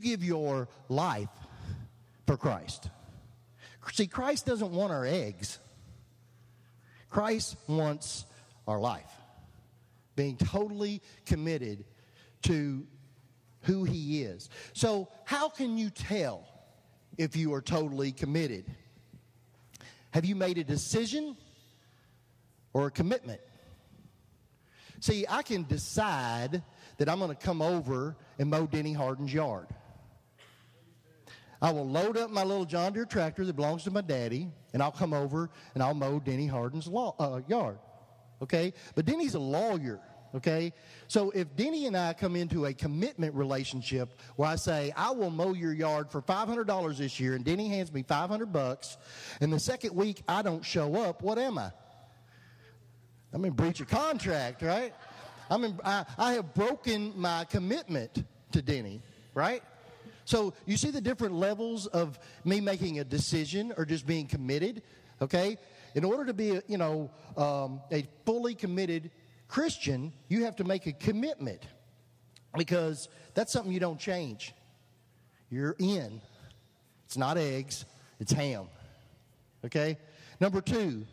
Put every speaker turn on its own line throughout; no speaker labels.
give your life for Christ. See, Christ doesn't want our eggs. Christ wants our life. Being totally committed to who he is. So how can you tell if you are totally committed? Have you made a decision or a commitment? See, I can decide that I'm going to come over and mow Denny Harden's yard. I will load up my little John Deere tractor that belongs to my daddy, and I'll come over and I'll mow Denny Harden's yard. Okay? But Denny's a lawyer. Okay? So if Denny and I come into a commitment relationship where I say, I will mow your yard for $500 this year, and Denny hands me $500, and the second week I don't show up, what am I? I'm in breach of contract, right? I have broken my commitment to Denny, right? So you see the different levels of me making a decision or just being committed, okay? In order to be a fully committed Christian, you have to make a commitment, because that's something you don't change. You're in. It's not eggs, it's ham. Okay? Number 2,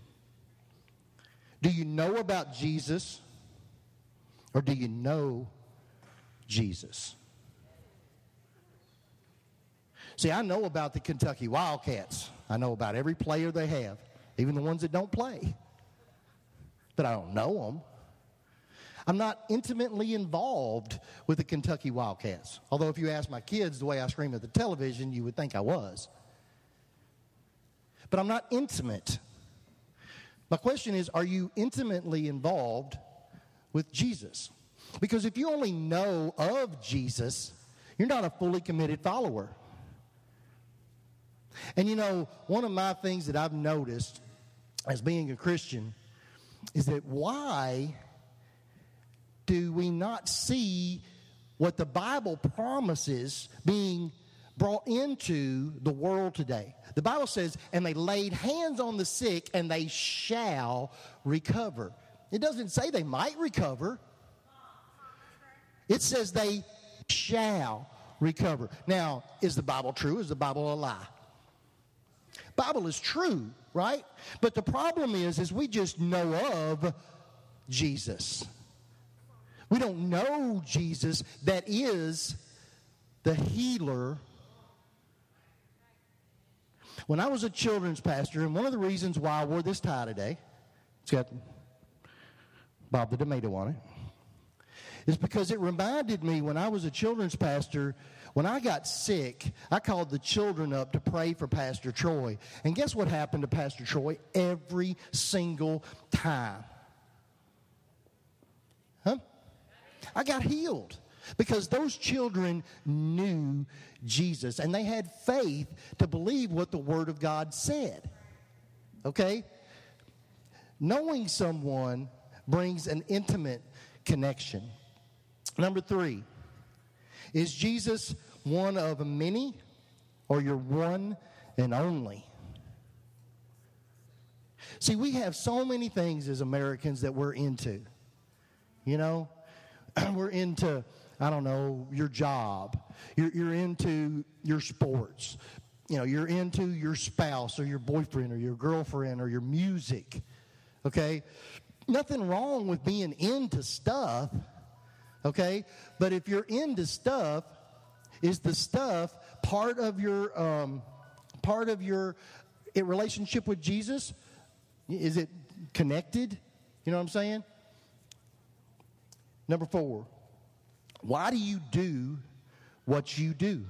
do you know about Jesus, or do you know Jesus? See, I know about the Kentucky Wildcats. I know about every player they have, even the ones that don't play. But I don't know them. I'm not intimately involved with the Kentucky Wildcats. Although if you ask my kids the way I scream at the television, you would think I was. But I'm not intimate. My question is, are you intimately involved with Jesus? Because if you only know of Jesus, you're not a fully committed follower. And one of my things that I've noticed as being a Christian is that why do we not see what the Bible promises being brought into the world today? The Bible says, and they laid hands on the sick and they shall recover. It doesn't say they might recover. It says they shall recover. Now, is the Bible true? Is the Bible a lie? Bible is true, right? But the problem is we just know of Jesus. We don't know Jesus that is the healer. When I was a children's pastor, and one of the reasons why I wore this tie today, it's got Bob the Tomato on it, is because it reminded me when I was a children's pastor, when I got sick, I called the children up to pray for Pastor Troy. And guess what happened to Pastor Troy every single time? I got healed because those children knew Jesus and they had faith to believe what the Word of God said. Okay? Knowing someone brings an intimate connection. Number 3, is Jesus one of many, or your one and only? See, we have so many things as Americans that we're into. We're into, I don't know, your job. You're into your sports. You're into your spouse or your boyfriend or your girlfriend or your music. Okay? Nothing wrong with being into stuff. Okay? But if you're into stuff, is the stuff part of your relationship with Jesus? Is it connected? You know what I'm saying? Number 4, why do you do what you do?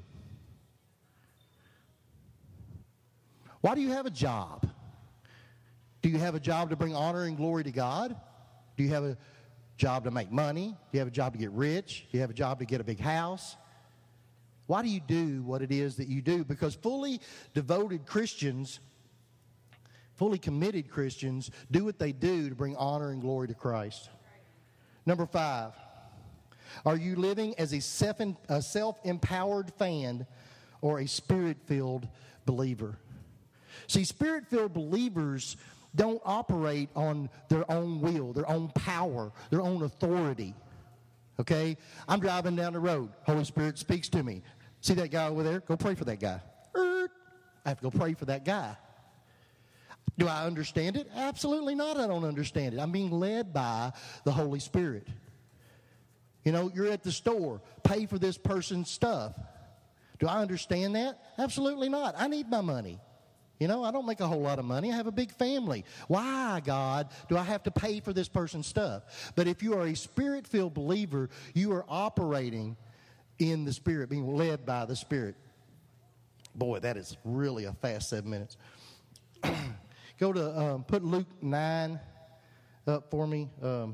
Why do you have a job? Do you have a job to bring honor and glory to God? Do you have a job to make money? Do you have a job to get rich? Do you have a job to get a big house? Why do you do what it is that you do? Because fully devoted Christians, fully committed Christians, do what they do to bring honor and glory to Christ. Number 5, are you living as a self-empowered fan or a spirit-filled believer? See, spirit-filled believers don't operate on their own will, their own power, their own authority. Okay? I'm driving down the road. Holy Spirit speaks to me. See that guy over there? Go pray for that guy. I have to go pray for that guy. Do I understand it? Absolutely not. I don't understand it. I'm being led by the Holy Spirit. You know, you're at the store. Pay for this person's stuff. Do I understand that? Absolutely not. I need my money. You know, I don't make a whole lot of money. I have a big family. Why, God, do I have to pay for this person's stuff? But if you are a Spirit-filled believer, you are operating in the Spirit, being led by the Spirit. Boy, that is really a fast 7 minutes. Go to, put Luke 9 up for me, the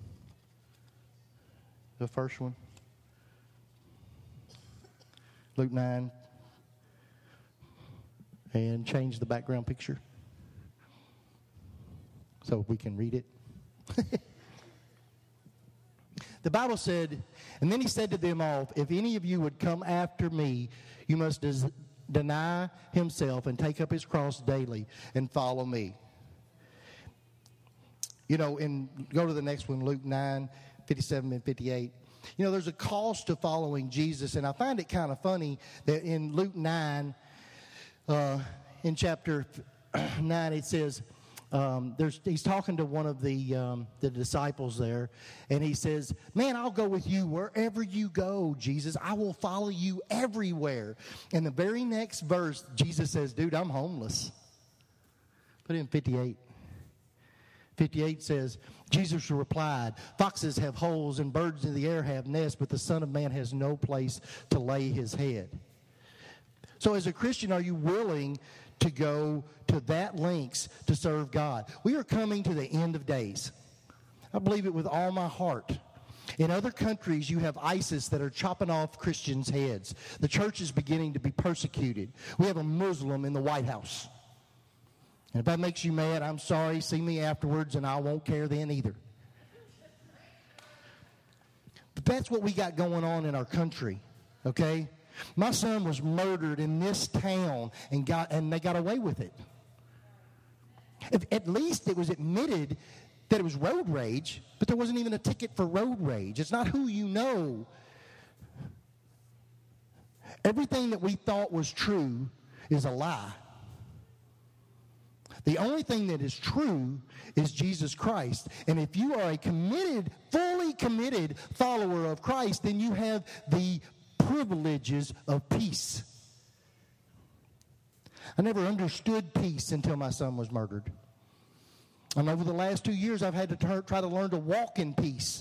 first one. Luke 9. And change the background picture so we can read it. The Bible said, and then he said to them all, if any of you would come after me, you must deny himself and take up his cross daily and follow me. You know, and go to the next one, Luke 9, 57 and 58. You know, there's a cost to following Jesus, and I find it kind of funny that in Luke 9, in chapter 9, it says, he's talking to one of the disciples there, and he says, man, I'll go with you wherever you go, Jesus. I will follow you everywhere. And the very next verse, Jesus says, dude, I'm homeless. Put in 58. 58 says, Jesus replied, foxes have holes and birds in the air have nests, but the Son of Man has no place to lay his head. So as a Christian, are you willing to go to that lengths to serve God? We are coming to the end of days. I believe it with all my heart. In other countries, you have ISIS that are chopping off Christians' heads. The church is beginning to be persecuted. We have a Muslim in the White House. And if that makes you mad, I'm sorry. See me afterwards, and I won't care then either. But that's what we got going on in our country, okay? My son was murdered in this town, and they got away with it. At least it was admitted that it was road rage, but there wasn't even a ticket for road rage. It's not who you know. Everything that we thought was true is a lie. The only thing that is true is Jesus Christ. And if you are a committed, fully committed follower of Christ, then you have the privileges of peace. I never understood peace until my son was murdered. And over the last 2 years, I've had to try to learn to walk in peace.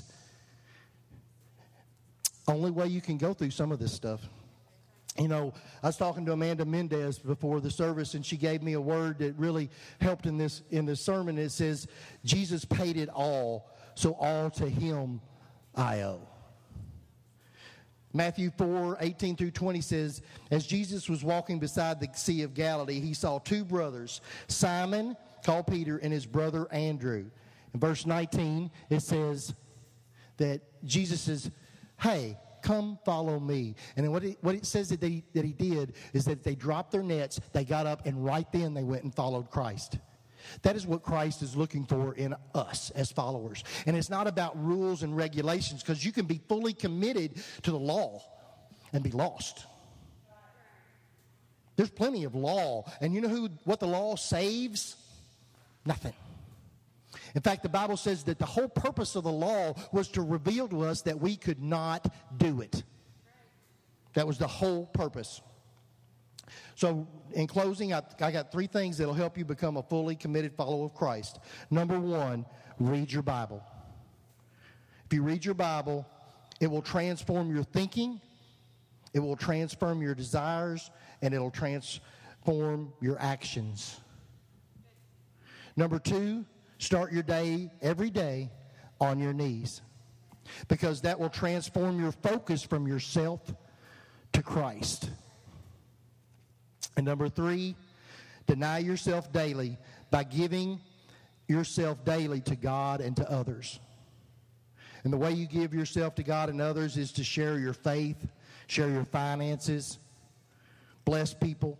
Only way you can go through some of this stuff. You know, I was talking to Amanda Mendez before the service, and she gave me a word that really helped in this sermon. It says, Jesus paid it all, so all to him I owe. Matthew 4, 18 through 20 says, as Jesus was walking beside the Sea of Galilee, he saw two brothers, Simon, called Peter, and his brother Andrew. In verse 19, it says that Jesus says, hey, come follow me. And then what it says that he did is that they dropped their nets, they got up, and right then they went and followed Christ. That is what Christ is looking for in us as followers. And it's not about rules and regulations, because you can be fully committed to the law and be lost. There's plenty of law. And you know what the law saves? Nothing. In fact, the Bible says that the whole purpose of the law was to reveal to us that we could not do it. That was the whole purpose. So, in closing, I got 3 things that will help you become a fully committed follower of Christ. Number 1, read your Bible. If you read your Bible, it will transform your thinking, it will transform your desires, and it will transform your actions. Number 2, start your day every day on your knees, because that will transform your focus from yourself to Christ. And number 3, deny yourself daily by giving yourself daily to God and to others. And the way you give yourself to God and others is to share your faith, share your finances, bless people.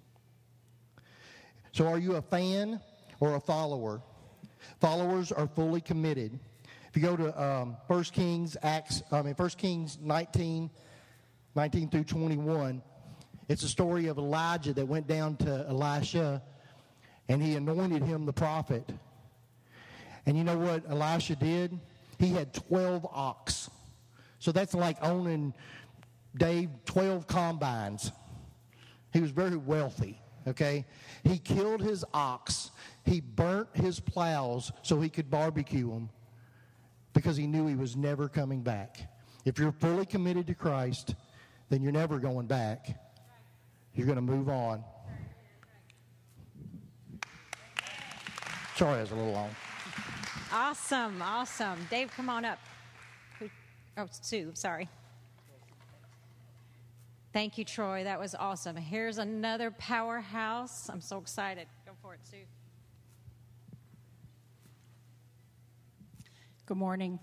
So are you a fan or a follower? Followers are fully committed. If you go to 1 Kings 19, 19 through 21. It's a story of Elijah that went down to Elisha, and he anointed him the prophet. And you know what Elisha did? He had 12 ox. So that's like owning, Dave, 12 combines. He was very wealthy, okay? He killed his ox. He burnt his plows so he could barbecue them because he knew he was never coming back. If you're fully committed to Christ, then you're never going back. You're going to move on. Sorry, I was a little long.
Awesome, awesome. Dave, come on up. Sue, sorry. Thank you, Troy. That was awesome. Here's another powerhouse. I'm so excited. Go for it, Sue.
Good morning.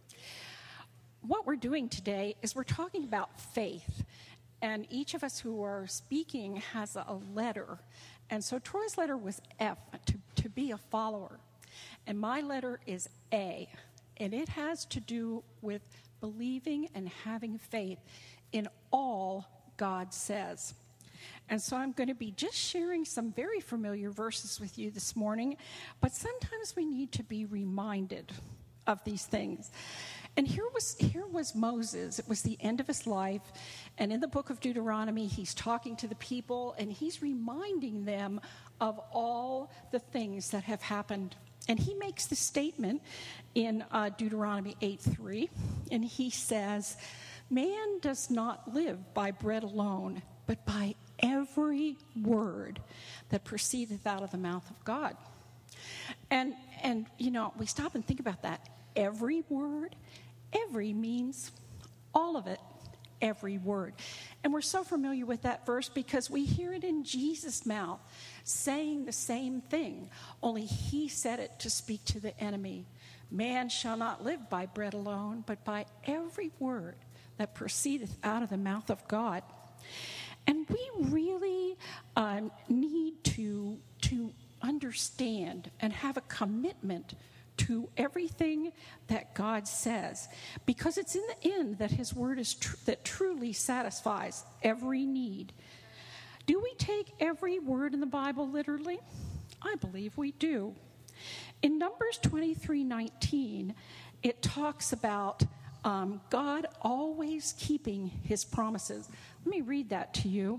What we're doing today is we're talking about faith. And each of us who are speaking has a letter. And so Troy's letter was F, to be a follower. And my letter is A. And it has to do with believing and having faith in all God says. And so I'm going to be just sharing some very familiar verses with you this morning. But sometimes we need to be reminded of these things. And here was Moses. It was the end of his life. And in the book of Deuteronomy, he's talking to the people, and he's reminding them of all the things that have happened. And he makes the statement in Deuteronomy 8:3, and he says, "Man does not live by bread alone, but by every word that proceedeth out of the mouth of God." And you know, we stop and think about that. Every word, every means all of it, every word. And we're so familiar with that verse because we hear it in Jesus' mouth saying the same thing, only he said it to speak to the enemy. Man shall not live by bread alone, but by every word that proceedeth out of the mouth of God. And we really need to understand and have a commitment to everything that God says, because it's in the end that his word is that truly satisfies every need. Do we take every word in the Bible literally? I believe we do. In Numbers 23:19, it talks about God always keeping his promises. Let me read that to you.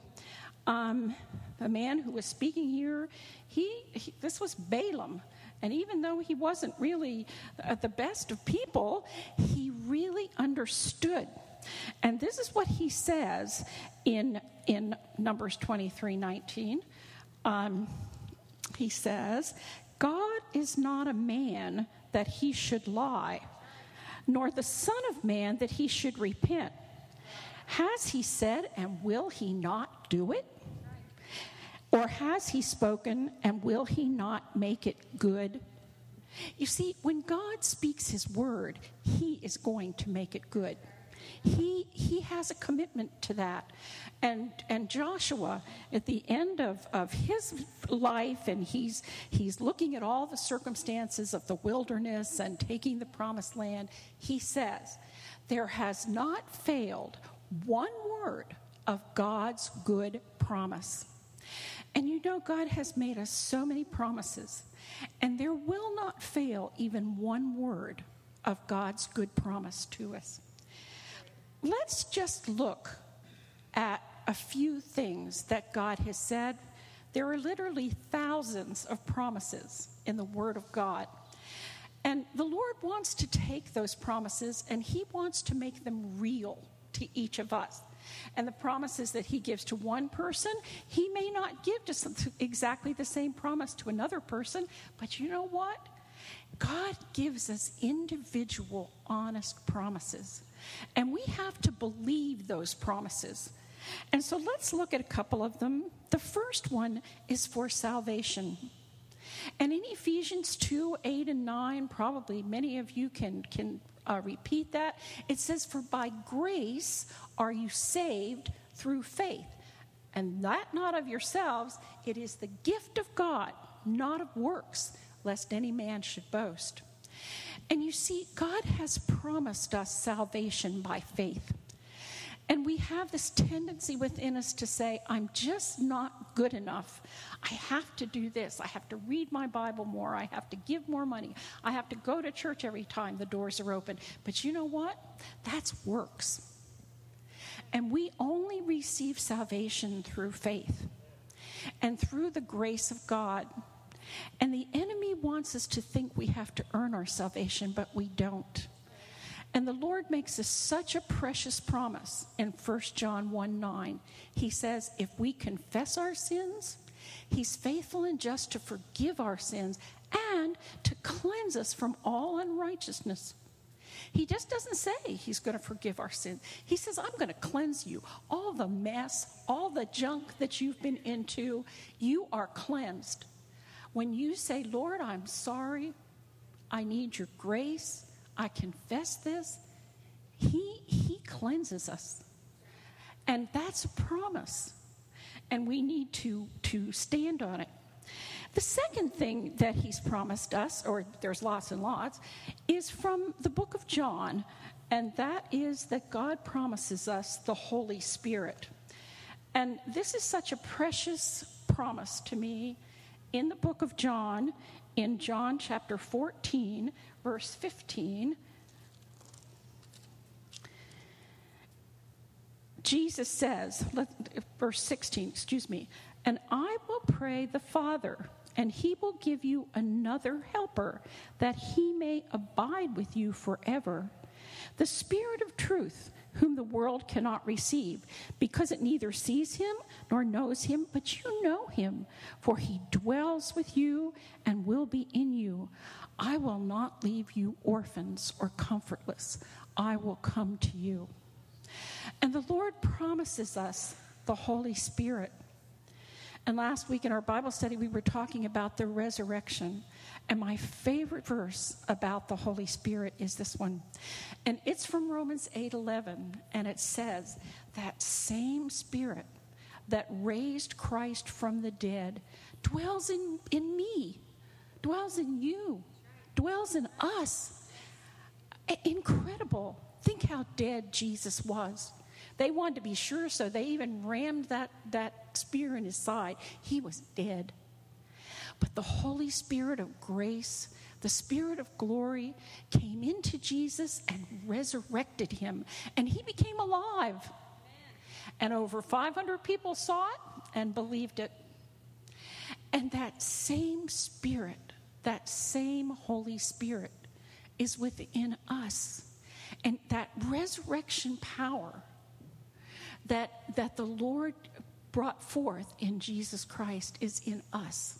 The man who was speaking here, this was Balaam. And even though he wasn't really the best of people, he really understood. And this is what he says in Numbers 23:19. He says, "God is not a man that he should lie, nor the Son of Man that he should repent. Has he said, and will he not do it? Or has he spoken, and will he not make it good?" You see, when God speaks his word, he is going to make it good. He has a commitment to that. And Joshua, at the end of his life, and he's looking at all the circumstances of the wilderness and taking the promised land, he says, there has not failed one word of God's good promise. And you know, God has made us so many promises, and there will not fail even one word of God's good promise to us. Let's just look at a few things that God has said. There are literally thousands of promises in the Word of God. And the Lord wants to take those promises, and he wants to make them real to each of us. And the promises that he gives to one person, he may not give to exactly the same promise to another person. But you know what? God gives us individual, honest promises. And we have to believe those promises. And so let's look at a couple of them. The first one is for salvation. And in Ephesians 2:8 and 9, probably many of you can repeat that. It says, "For by grace are you saved through faith, and that not of yourselves, it is the gift of God, not of works, lest any man should boast." And you see, God has promised us salvation by faith. And we have this tendency within us to say, I'm just not good enough. I have to do this. I have to read my Bible more. I have to give more money. I have to go to church every time the doors are open. But you know what? That's works. And we only receive salvation through faith and through the grace of God. And the enemy wants us to think we have to earn our salvation, but we don't. And the Lord makes us such a precious promise in 1 John 1:9. He says, if we confess our sins, he's faithful and just to forgive our sins and to cleanse us from all unrighteousness. He just doesn't say he's going to forgive our sins. He says, I'm going to cleanse you. All the mess, all the junk that you've been into, you are cleansed. When you say, Lord, I'm sorry, I need your grace, I confess this, he cleanses us. And that's a promise. And we need to stand on it. The second thing that he's promised us, or there's lots and lots, is from the book of John, and that is that God promises us the Holy Spirit. And this is such a precious promise to me in the book of John, in John chapter 14, verse 15. Jesus says, verse 16, and I will pray the Father, and he will give you another helper, that he may abide with you forever. The Spirit of truth, whom the world cannot receive, because it neither sees him nor knows him, but you know him, for he dwells with you and will be in you. I will not leave you orphans or comfortless. I will come to you. And the Lord promises us the Holy Spirit. And last week in our Bible study, we were talking about the resurrection. And my favorite verse about the Holy Spirit is this one. And it's from Romans 8:11. And it says, that same Spirit that raised Christ from the dead dwells in me, dwells in you, dwells in us. Incredible. Think how dead Jesus was. They wanted to be sure, so they even rammed that spear in his side. He was dead. But the Holy Spirit of grace, the Spirit of glory, came into Jesus and resurrected him. And he became alive. And over 500 people saw it and believed it. And that same Spirit, that same Holy Spirit is within us. And that resurrection power that the Lord brought forth in Jesus Christ is in us.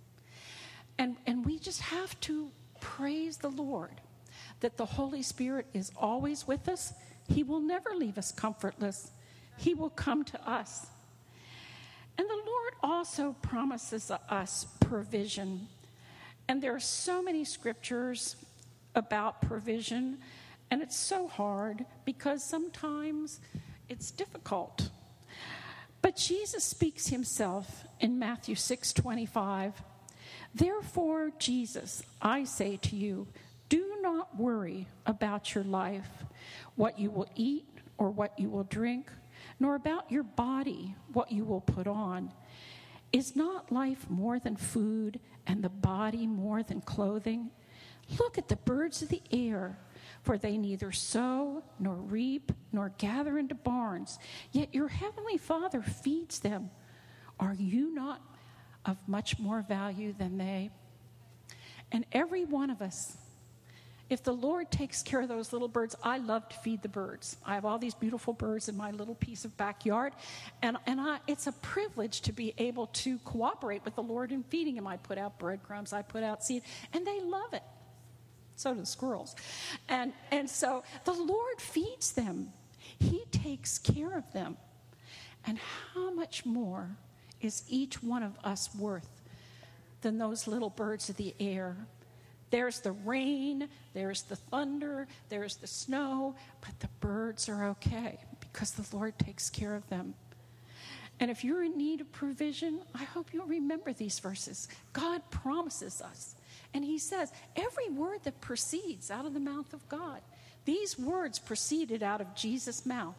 And we just have to praise the Lord that the Holy Spirit is always with us. He will never leave us comfortless. He will come to us. And the Lord also promises us provision. And there are so many scriptures about provision, and it's so hard because sometimes it's difficult. But Jesus speaks himself in Matthew 6:25. Therefore, Jesus, I say to you, do not worry about your life, what you will eat or what you will drink, nor about your body, what you will put on. Is not life more than food, and the body more than clothing? Look at the birds of the air, for they neither sow, nor reap, nor gather into barns, yet your heavenly Father feeds them. Are you not of much more value than they? And every one of us, if the Lord takes care of those little birds, I love to feed the birds. I have all these beautiful birds in my little piece of backyard, and it's a privilege to be able to cooperate with the Lord in feeding them. I put out breadcrumbs, I put out seed, and they love it. So do the squirrels. And so the Lord feeds them. He takes care of them. And how much more is each one of us worth than those little birds of the air? There's the rain, there's the thunder, there's the snow, but the birds are okay because the Lord takes care of them. And if you're in need of provision, I hope you'll remember these verses. God promises us. And he says, every word that proceeds out of the mouth of God, these words proceeded out of Jesus' mouth.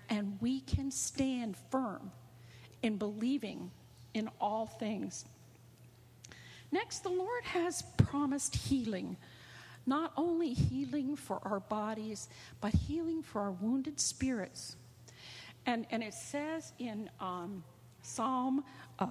and we can stand firm in believing in all things. Next, the Lord has promised healing. Not only healing for our bodies, but healing for our wounded spirits. And it says in Psalm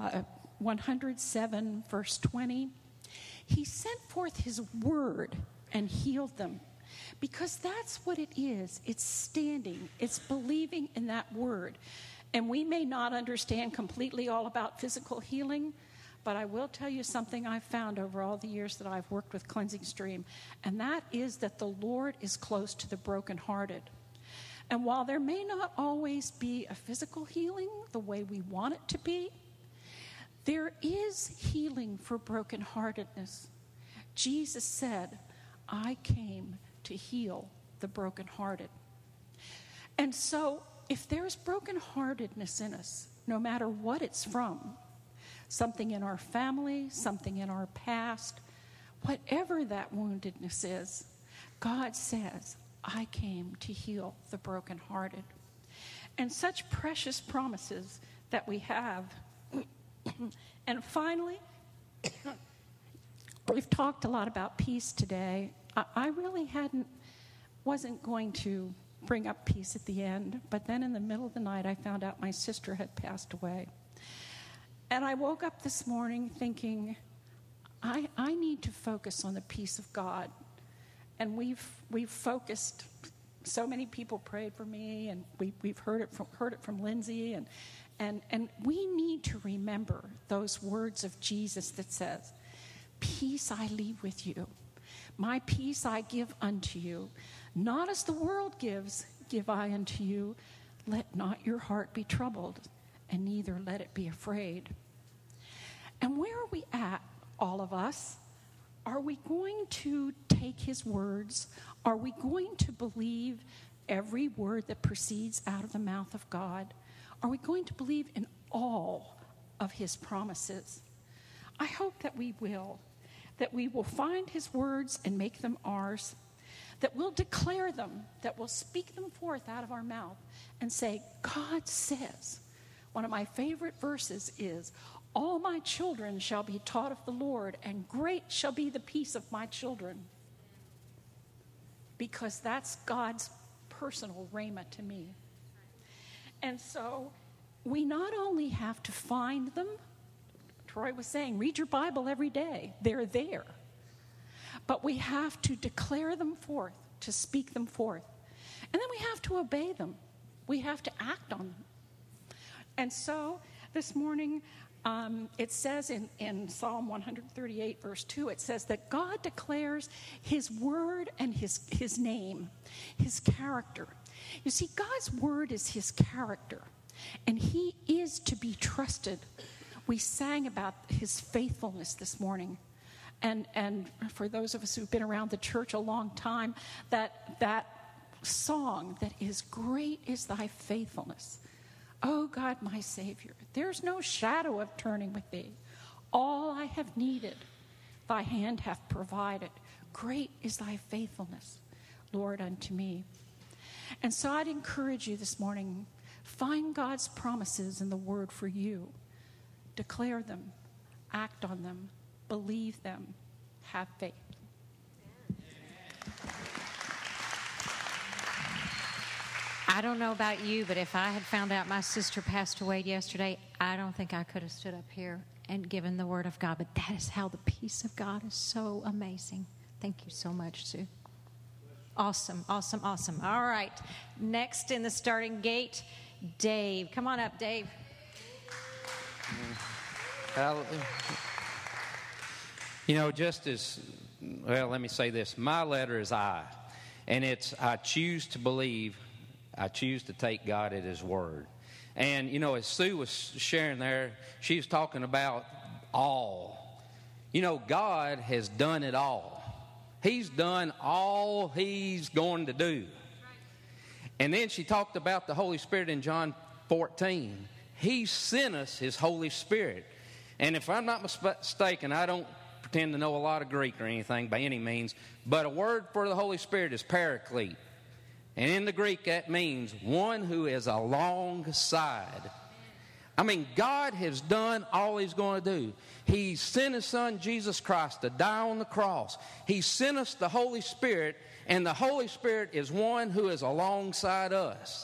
107, verse 20, He sent forth His word and healed them. Because that's what it is. It's standing. It's believing in that word. And we may not understand completely all about physical healing, but I will tell you something I've found over all the years that I've worked with Cleansing Stream, and that is that the Lord is close to the brokenhearted. And while there may not always be a physical healing the way we want it to be, there is healing for brokenheartedness. Jesus said, I came to heal the brokenhearted. And so, if there's brokenheartedness in us, no matter what it's from, something in our family, something in our past, whatever that woundedness is, God says, I came to heal the brokenhearted. And such precious promises that we have. And finally, we've talked a lot about peace today. I really wasn't going to bring up peace at the end, but then in the middle of the night, I found out my sister had passed away. And I woke up this morning thinking, I need to focus on the peace of God. And we've focused. So many people prayed for me, and we've heard it from Lindsay, and we need to remember those words of Jesus that says, "Peace I leave with you, my peace I give unto you. Not as the world gives, give I unto you. Let not your heart be troubled, and neither let it be afraid." And where are we at, all of us? Are we going to take his words? Are we going to believe every word that proceeds out of the mouth of God? Are we going to believe in all of his promises? I hope that we will find his words and make them ours, that we'll declare them, that we'll speak them forth out of our mouth and say, God says. One of my favorite verses is, all my children shall be taught of the Lord, and great shall be the peace of my children. Because that's God's personal rhema to me. And so we not only have to find them, Troy was saying, read your Bible every day. They're there. But we have to declare them forth, to speak them forth. And then we have to obey them. We have to act on them. And so this morning, it says in Psalm 138, verse 2, it says that God declares his word and his name, his character. You see, God's word is his character, and he is to be trusted. We sang about his faithfulness this morning. And for those of us who've been around the church a long time, that song that is great is thy faithfulness. Oh God, my Savior, there's no shadow of turning with thee. All I have needed, thy hand hath provided. Great is thy faithfulness, Lord, unto me. And so I'd encourage you this morning, find God's promises in the word for you. Declare them, act on them, believe them, have faith.
I don't know about you, but if I had found out my sister passed away yesterday, I don't think I could have stood up here and given the word of God. But that is how the peace of God is so amazing. Thank you so much, Sue. Awesome, awesome, awesome. All right. Next in the starting gate, Dave. Come on up, Dave.
You know, just as, well, let me say this. My letter is I. And it's, I choose to believe, I choose to take God at his word. And, you know, as Sue was sharing there, she was talking about all. You know, God has done it all. He's done all he's going to do. And then she talked about the Holy Spirit in John 14. He sent us his Holy Spirit. And if I'm not mistaken, I don't pretend to know a lot of Greek or anything by any means, but a word for the Holy Spirit is paraclete. And in the Greek, that means one who is alongside. I mean, God has done all He's going to do. He sent His Son, Jesus Christ, to die on the cross. He sent us the Holy Spirit, and the Holy Spirit is one who is alongside us.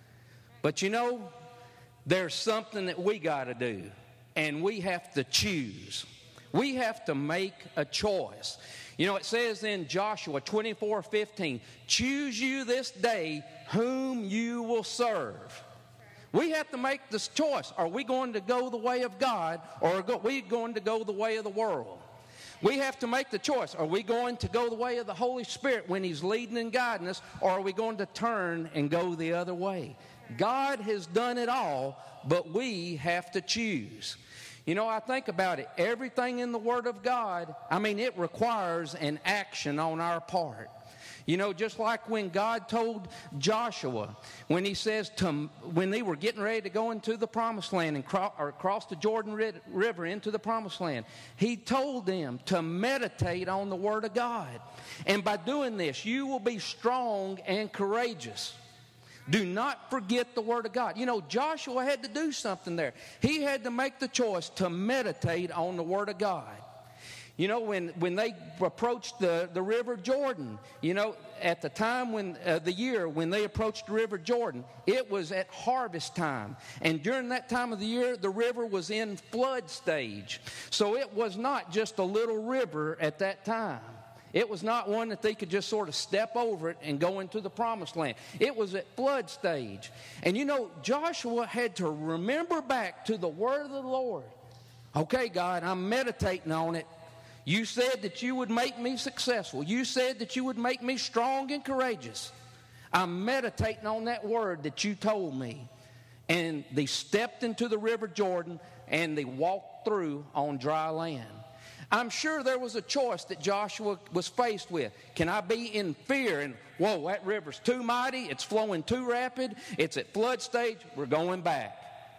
But you know, there's something that we got to do, and we have to choose. We have to make a choice. You know, it says in Joshua 24:15, choose you this day whom you will serve. We have to make this choice. Are we going to go the way of God, or are we going to go the way of the world? We have to make the choice. Are we going to go the way of the Holy Spirit when He's leading and guiding us, or are we going to turn and go the other way? God has done it all, but we have to choose. You know, I think about it. Everything in the Word of God, I mean, it requires an action on our part. You know, just like when God told Joshua, when He says, when they were getting ready to go into the Promised Land and cross the Jordan River into the Promised Land, He told them to meditate on the Word of God. And by doing this, you will be strong and courageous. Do not forget the Word of God. You know, Joshua had to do something there. He had to make the choice to meditate on the Word of God. You know, when they approached the River Jordan, you know, at the time when the year when they approached the River Jordan, it was at harvest time. And during that time of the year, the river was in flood stage. So it was not just a little river at that time. It was not one that they could just sort of step over it and go into the Promised Land. It was at flood stage. And you know, Joshua had to remember back to the Word of the Lord. Okay, God, I'm meditating on it. You said that you would make me successful. You said that you would make me strong and courageous. I'm meditating on that word that you told me. And they stepped into the River Jordan and they walked through on dry land. I'm sure there was a choice that Joshua was faced with. Can I be in fear and, whoa, that river's too mighty, it's flowing too rapid, it's at flood stage, we're going back?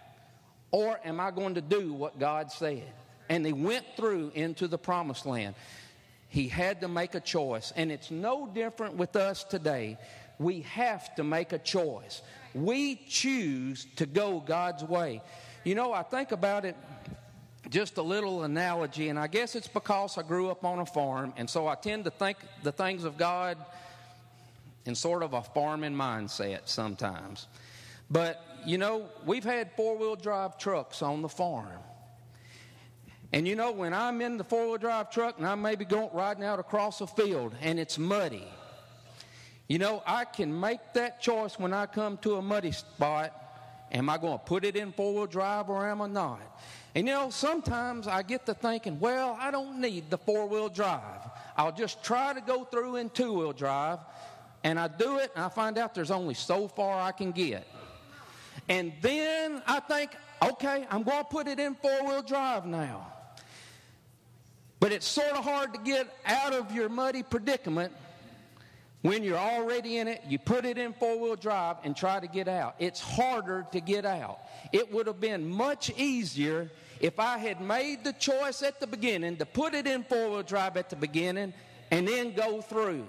Or am I going to do what God said? And they went through into the Promised Land. He had to make a choice. And it's no different with us today. We have to make a choice. We choose to go God's way. You know, I think about it, just a little analogy, and I guess it's because I grew up on a farm, and so I tend to think the things of God in sort of a farming mindset sometimes. But, you know, we've had four-wheel drive trucks on the farm. And, you know, when I'm in the four-wheel drive truck and I may be riding out across a field and it's muddy, you know, I can make that choice when I come to a muddy spot. Am I going to put it in four-wheel drive or am I not? And, you know, sometimes I get to thinking, well, I don't need the four-wheel drive. I'll just try to go through in two-wheel drive. And I do it, and I find out there's only so far I can get. And then I think, okay, I'm going to put it in four-wheel drive now. But it's sort of hard to get out of your muddy predicament when you're already in it. You put it in four-wheel drive and try to get out. It's harder to get out. It would have been much easier if I had made the choice at the beginning to put it in four-wheel drive at the beginning and then go through.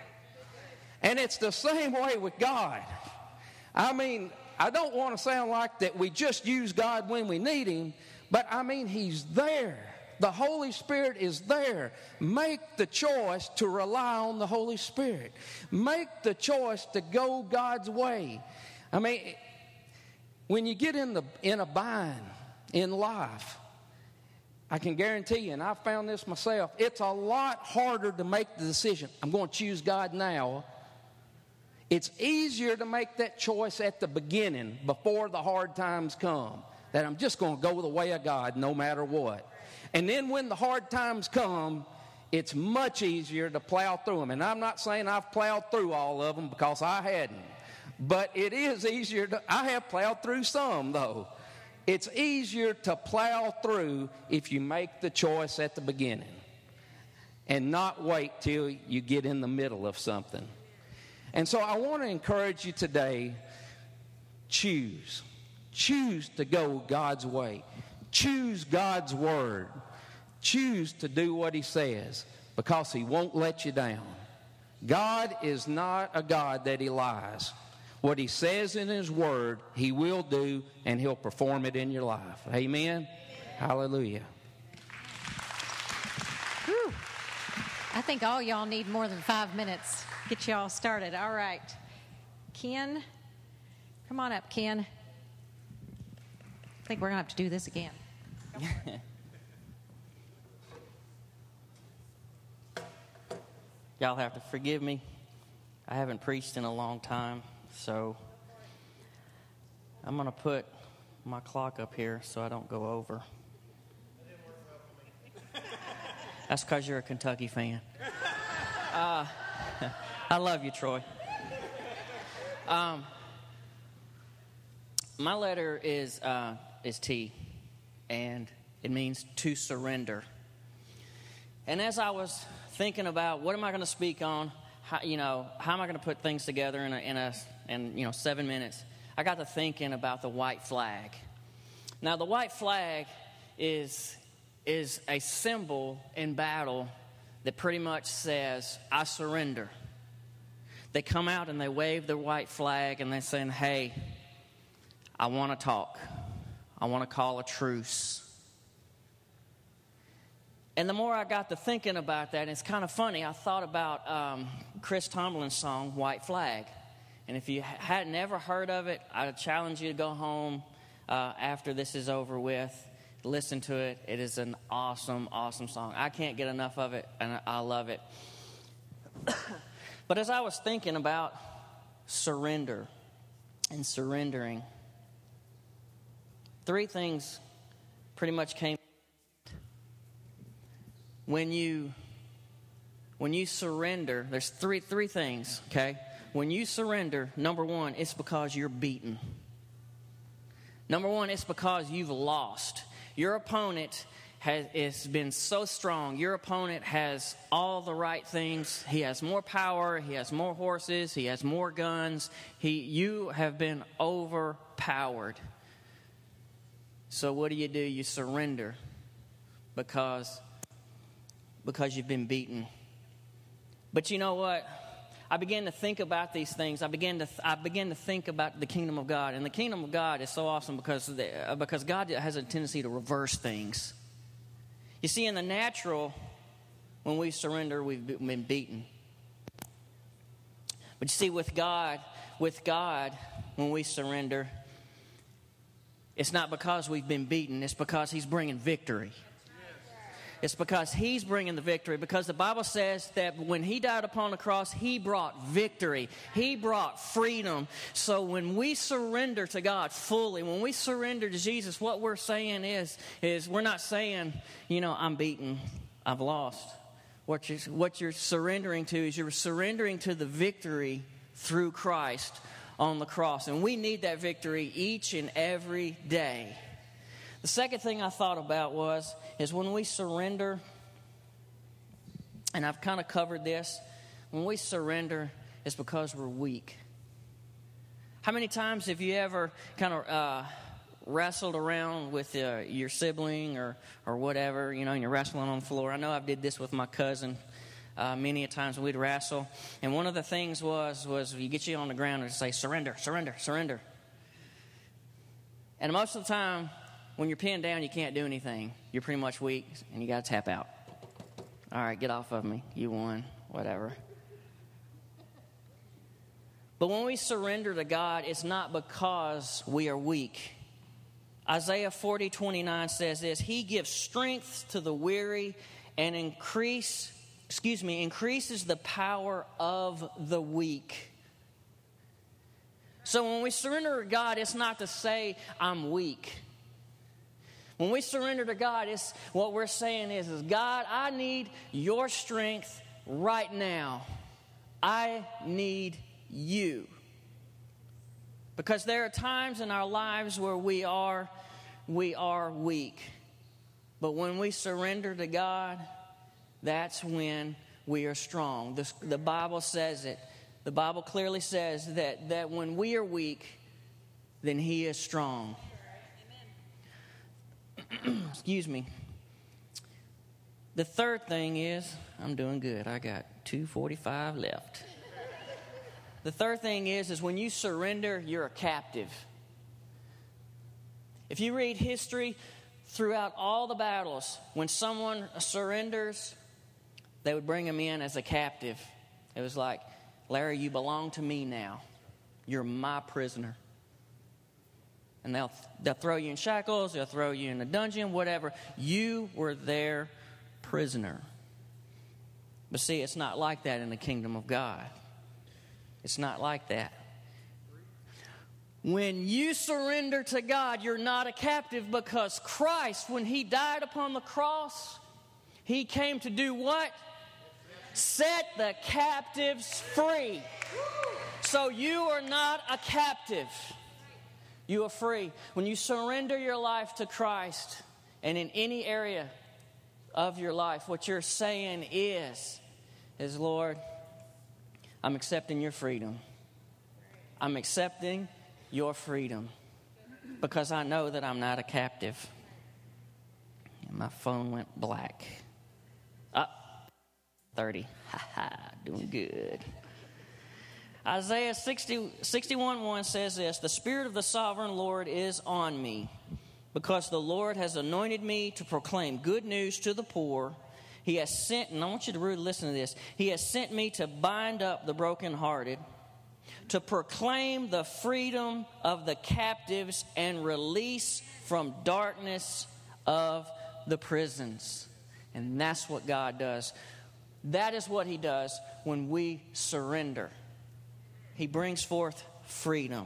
And it's the same way with God. I mean, I don't want to sound like that we just use God when we need Him, but I mean, He's there. The Holy Spirit is there. Make the choice to rely on the Holy Spirit. Make the choice to go God's way. I mean, when you get in a bind in life, I can guarantee you, and I found this myself, it's a lot harder to make the decision, I'm going to choose God now. It's easier to make that choice at the beginning before the hard times come, that I'm just going to go the way of God no matter what. And then when the hard times come, it's much easier to plow through them. And I'm not saying I've plowed through all of them because I hadn't. But it is easier I have plowed through some, though. It's easier to plow through if you make the choice at the beginning and not wait till you get in the middle of something. And so I want to encourage you today, choose. Choose to go God's way. Choose God's word. Choose to do what He says because He won't let you down. God is not a God that he lies. What he says in his word, he will do, and he'll perform it in your life. Amen? Hallelujah.
Whew. I think all y'all need more than 5 minutes. Get y'all started. All right. Ken, come on up, Ken. I think we're going to have to do this again.
Y'all have to forgive me. I haven't preached in a long time, so I'm going to put my clock up here so I don't go over. That's because you're a Kentucky fan. I love you, Troy. My letter is T, and it means to surrender. And as I was thinking about what am I going to speak on, how am I going to put things together in 7 minutes, I got to thinking about the white flag. Now, the white flag is a symbol in battle that pretty much says, I surrender. They come out and they wave their white flag and they're saying, hey, I want to talk. I want to call a truce. And the more I got to thinking about that, it's kind of funny. I thought about Chris Tomlin's song, White Flag. And if you had never heard of it, I challenge you to go home after this is over with. Listen to it. It is an awesome, awesome song. I can't get enough of it, and I love it. But as I was thinking about surrender and surrendering, 3 things pretty much came. When you surrender, there's three things, okay? When you surrender, number 1, it's because you're beaten. Number 1, it's because you've lost. Your opponent has been so strong. Your opponent has all the right things. He has more power. He has more horses. He has more guns. You have been overpowered. So what do? You surrender because you've been beaten. But you know what? I began to think about these things. I began to think about the kingdom of God. And the kingdom of God is so awesome because God has a tendency to reverse things. You see, in the natural, when we surrender, we've been beaten. But you see, with God, when we surrender, it's not because we've been beaten. It's because He's bringing victory. It's because He's bringing the victory. Because the Bible says that when He died upon the cross, He brought victory. He brought freedom. So when we surrender to God fully, when we surrender to Jesus, what we're saying is we're not saying, I'm beaten, I've lost. What you're surrendering to is you're surrendering to the victory through Christ on the cross. And we need that victory each and every day. The second thing I thought about is when we surrender, and I've kind of covered this, when we surrender, it's because we're weak. How many times have you ever kind of wrestled around with your sibling or whatever, and you're wrestling on the floor? I know I did this with my cousin many a times when we'd wrestle. And one of the things was you get you on the ground and say, surrender, surrender, surrender. And most of the time, when you're pinned down, you can't do anything. You're pretty much weak, and you got to tap out. All right, get off of me. You won, whatever. But when we surrender to God, it's not because we are weak. Isaiah 40:29 says this: He gives strength to the weary and increases the power of the weak. So when we surrender to God, it's not to say, I'm weak. When we surrender to God, what we're saying is, God, I need your strength right now. I need you. Because there are times in our lives where we are weak. But when we surrender to God, that's when we are strong. The Bible says it. The Bible clearly says that when we are weak, then He is strong. Excuse me. The third thing is, I'm doing good. I got got 2:45 left. The third thing is when you surrender, you're a captive. If you read history, throughout all the battles, when someone surrenders, they would bring him in as a captive. It was like, Larry, you belong to me now. You're my prisoner. And they'll throw you in shackles, they'll throw you in a dungeon, whatever. You were their prisoner. But see, it's not like that in the kingdom of God. It's not like that. When you surrender to God, you're not a captive, because Christ, when He died upon the cross, He came to do what? Set the captives free. So you are not a captive. You are free. When you surrender your life to Christ, and in any area of your life, what you're saying is, Lord, I'm accepting your freedom. I'm accepting your freedom, because I know that I'm not a captive. And my phone went black. 30. Doing good. Isaiah 61:1 says this: the Spirit of the Sovereign Lord is on me, because the Lord has anointed me to proclaim good news to the poor. He has sent, and I want you to really listen to this, He has sent me to bind up the brokenhearted, to proclaim the freedom of the captives and release from darkness of the prisons. And that's what God does. That is what He does when we surrender. He brings forth freedom.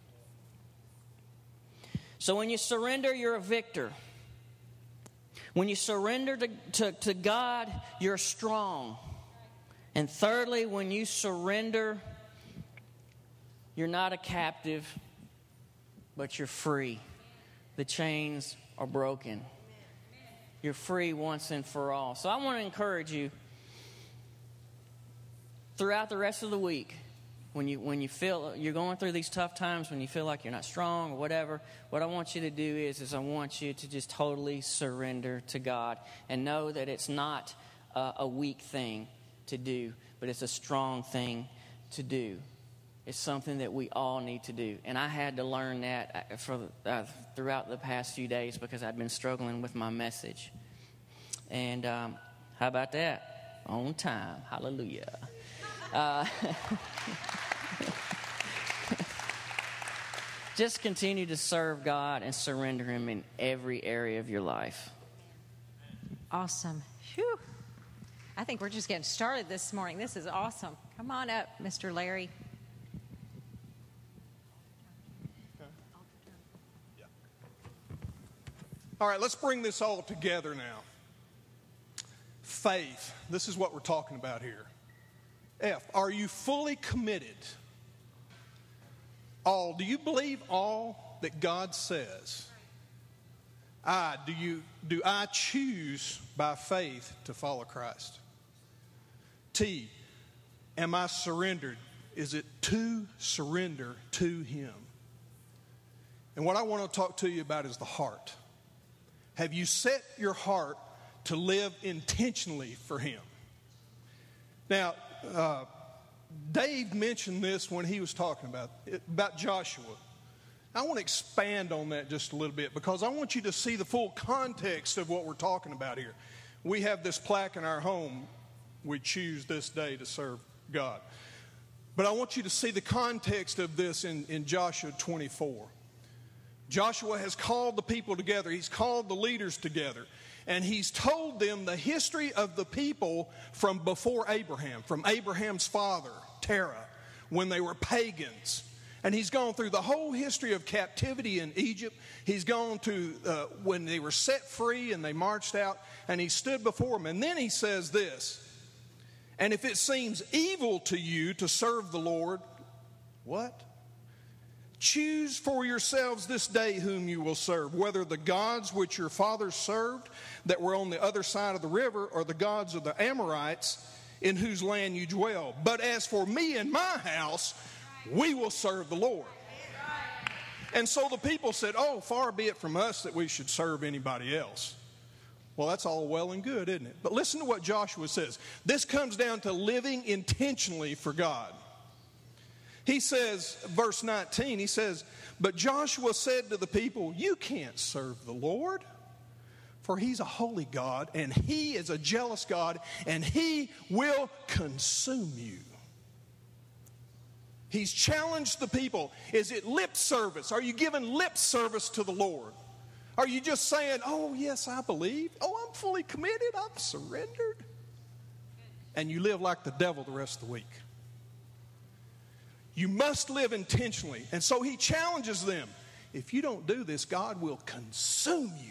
So when you surrender, you're a victor. When you surrender to God, you're strong. And thirdly, when you surrender, you're not a captive, but you're free. The chains are broken. You're free once and for all. So I want to encourage you throughout the rest of the week, when you feel you're going through these tough times, when you feel like you're not strong or whatever, what I want you to do is I want you to just totally surrender to God and know that it's not a weak thing to do, but it's a strong thing to do. It's something that we all need to do. And I had to learn that throughout the past few days, because I've been struggling with my message. And how about that? On time. Hallelujah. Just continue to serve God and surrender Him in every area of your life.
Awesome. Whew. I think we're just getting started this morning. This is awesome. Come on up, Mr. Larry.
All right, let's bring this all together now. Faith. This is what we're talking about here. F, are you fully committed? All, do you believe all that God says? I, do I choose by faith to follow Christ? T, am I surrendered? Is it to surrender to Him? And what I want to talk to you about is the heart. Have you set your heart to live intentionally for Him? Now, Dave mentioned this when he was talking about Joshua. I want to expand on that just a little bit, because I want you to see the full context of what we're talking about here. We have this plaque in our home. We choose this day to serve God. But I want you to see the context of this in Joshua 24. Joshua has called the people together. He's called the leaders together. And he's told them the history of the people from before Abraham, from Abraham's father, Terah, when they were pagans. And he's gone through the whole history of captivity in Egypt. He's gone to when they were set free and they marched out, and he stood before them. And then he says this: and if it seems evil to you to serve the Lord, what? Choose for yourselves this day whom you will serve, whether the gods which your fathers served that were on the other side of the river, or the gods of the Amorites in whose land you dwell. But as for me and my house, we will serve the Lord. And so the people said, oh, far be it from us that we should serve anybody else. Well, that's all well and good, isn't it? But listen to what Joshua says. This comes down to living intentionally for God. He says, verse 19, he says, but Joshua said to the people, you can't serve the Lord, for he's a holy God, and he is a jealous God, and he will consume you. He's challenged the people. Is it lip service? Are you giving lip service to the Lord? Are you just saying, oh, yes, I believe. Oh, I'm fully committed. I'm surrendered. And you live like the devil the rest of the week. You must live intentionally. And so he challenges them. If you don't do this, God will consume you.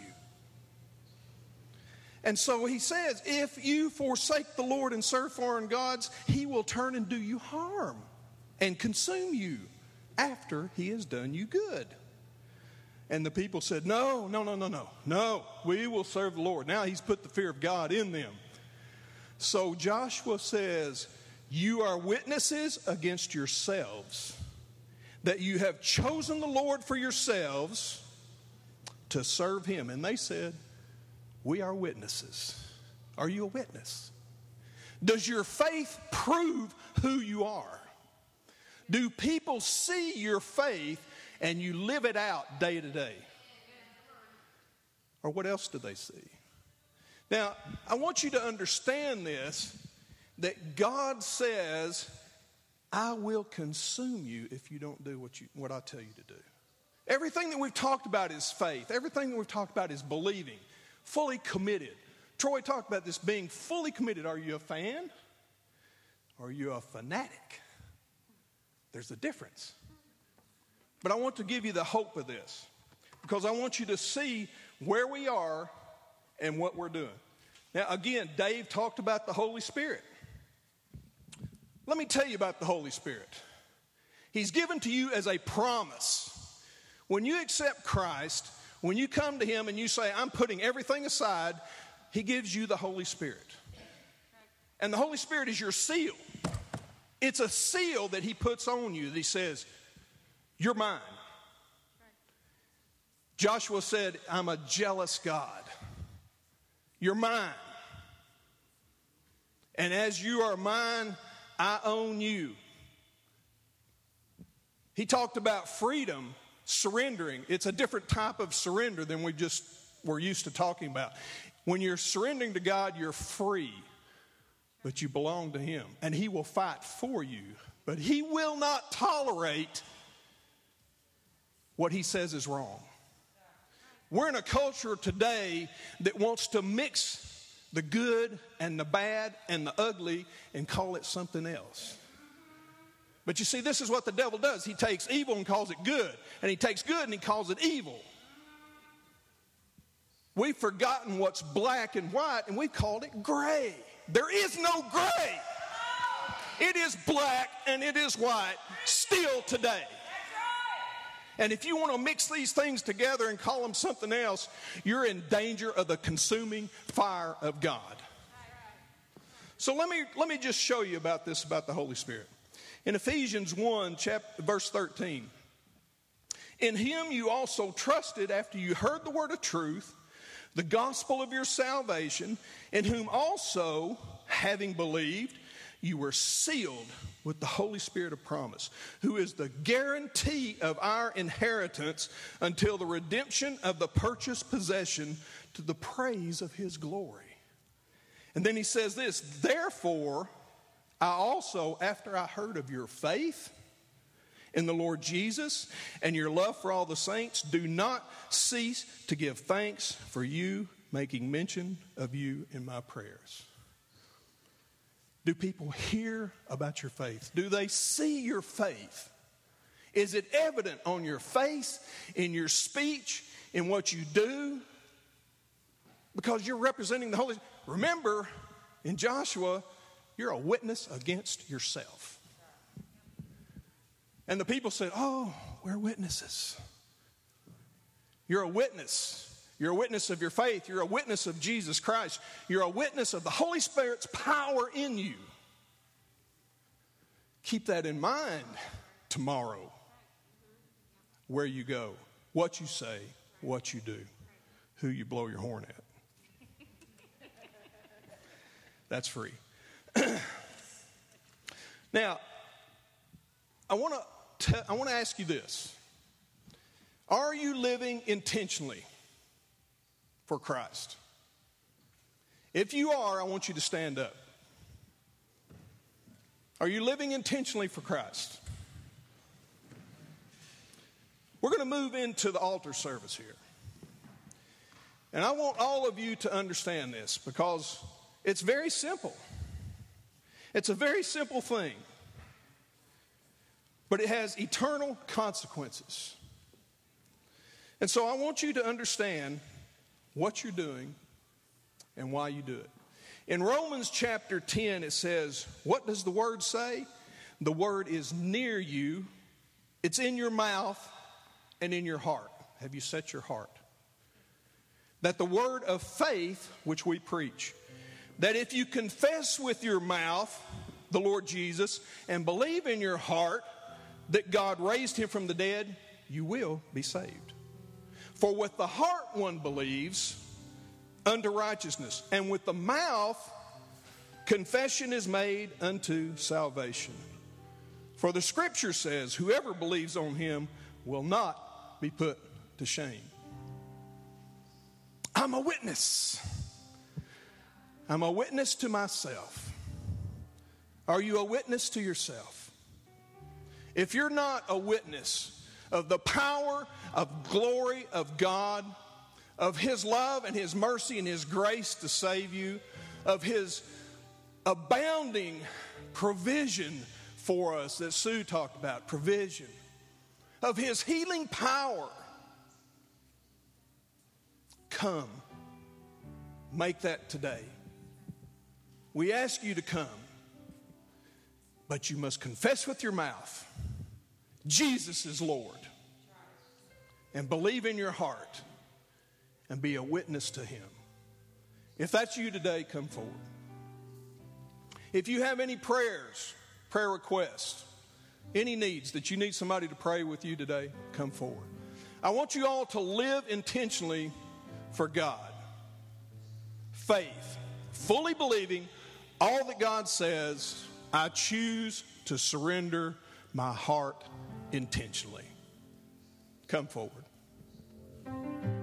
And so he says, if you forsake the Lord and serve foreign gods, he will turn and do you harm and consume you after he has done you good. And the people said, no, we will serve the Lord. Now he's put the fear of God in them. So Joshua says, you are witnesses against yourselves that you have chosen the Lord for yourselves to serve him. And they said, we are witnesses. Are you a witness? Does your faith prove who you are? Do people see your faith and you live it out day to day? Or what else do they see? Now, I want you to understand this, that God says, I will consume you if you don't do what I tell you to do. Everything that we've talked about is faith. Everything that we've talked about is believing, fully committed. Troy talked about this being fully committed. Are you a fan? Or are you a fanatic? There's a difference. But I want to give you the hope of this, because I want you to see where we are and what we're doing. Now, again, Dave talked about the Holy Spirit. Let me tell you about the Holy Spirit. He's given to you as a promise. When you accept Christ, when you come to him and you say, I'm putting everything aside, he gives you the Holy Spirit. And the Holy Spirit is your seal. It's a seal that he puts on you that he says, you're mine. Joshua said, I'm a jealous God. You're mine. And as you are mine, I own you. He talked about freedom, surrendering. It's a different type of surrender than we're used to talking about. When you're surrendering to God, you're free, but you belong to him. And he will fight for you, but he will not tolerate what he says is wrong. We're in a culture today that wants to mix the good and the bad and the ugly and call it something else. But you see, this is what the devil does. He takes evil and calls it good, and he takes good and he calls it evil. We've forgotten what's black and white, and we've called it gray. There is no gray. It is black and it is white still today. And if you want to mix these things together and call them something else, you're in danger of the consuming fire of God. So let me just show you about this, about the Holy Spirit. In Ephesians 1, verse 13, in him you also trusted after you heard the word of truth, the gospel of your salvation, in whom also, having believed, you were sealed with the Holy Spirit of promise, who is the guarantee of our inheritance until the redemption of the purchased possession to the praise of his glory. And then he says this, therefore, I also, after I heard of your faith in the Lord Jesus and your love for all the saints, do not cease to give thanks for you, making mention of you in my prayers. Do people hear about your faith? Do they see your faith? Is it evident on your face, in your speech, in what you do? Because you're representing the Holy Spirit. Remember, in Joshua, you're a witness against yourself. And the people said, oh, we're witnesses. You're a witness. You're a witness of your faith. You're a witness of Jesus Christ. You're a witness of the Holy Spirit's power in you. Keep that in mind tomorrow. Where you go, what you say, what you do, who you blow your horn at. That's free. Now, I want to ask you this. Are you living intentionally for Christ? If you are, I want you to stand up. Are you living intentionally for Christ? We're going to move into the altar service here. And I want all of you to understand this because it's very simple. It's a very simple thing. But it has eternal consequences. And so I want you to understand what you're doing and why you do it. In Romans chapter 10, it says, what does the word say? The word is near you. It's in your mouth and in your heart. Have you set your heart? That the word of faith, which we preach, that if you confess with your mouth the Lord Jesus and believe in your heart that God raised him from the dead, you will be saved. For with the heart one believes unto righteousness, and with the mouth confession is made unto salvation. For the scripture says, whoever believes on him will not be put to shame. I'm a witness. I'm a witness to myself. Are you a witness to yourself? If you're not a witness of the power of glory of God, of his love and his mercy and his grace to save you, of his abounding provision for us that Sue talked about, provision, of his healing power, come. Make that today. We ask you to come, but you must confess with your mouth Jesus is Lord, and believe in your heart and be a witness to him. If that's you today, come forward. If you have any prayers, prayer requests, any needs that you need somebody to pray with you today, come forward. I want you all to live intentionally for God. Faith, fully believing all that God says. I choose to surrender my heart intentionally. Come forward.